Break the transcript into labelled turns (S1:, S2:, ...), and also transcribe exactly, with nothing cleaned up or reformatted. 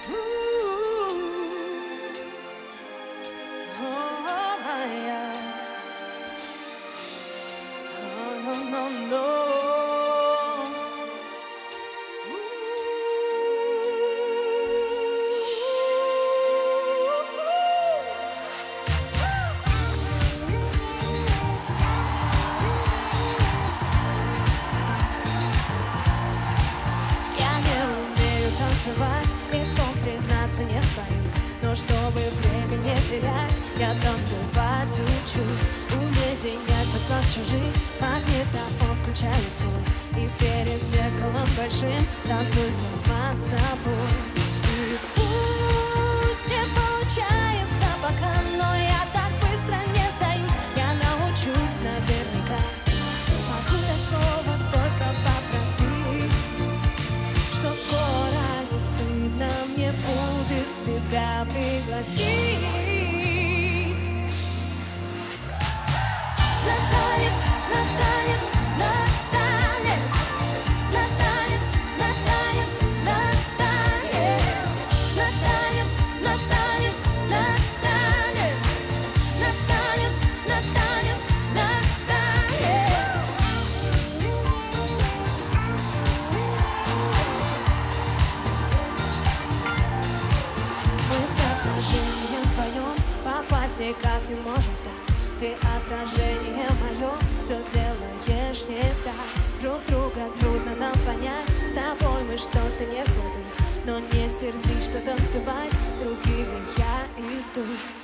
S1: И в том признаться не боюсь. Но чтобы время не терять, я танцевать учусь. Уединять от глаз чужих, магнитофон включаю свой. И перед зеркалом большим танцуй сама с собой. И пусть не получается пока, но я так быстро не сдаюсь. Я научусь наверняка. Могу дать слово, только попросить, что скоро не стыдно мне будет тебя пригласить. На танец, на танец, на танец, на танец, на танец, на танец, на танец, на танец, на танец, на танец, на танец, на танец. Мы с отражением вдвоем попасть никак не можем в так. Ты отражение мое, все делаешь не так. Друг друга трудно нам понять, с тобой мы что-то не в ходу. Но не сердись, что танцевать с другими я иду.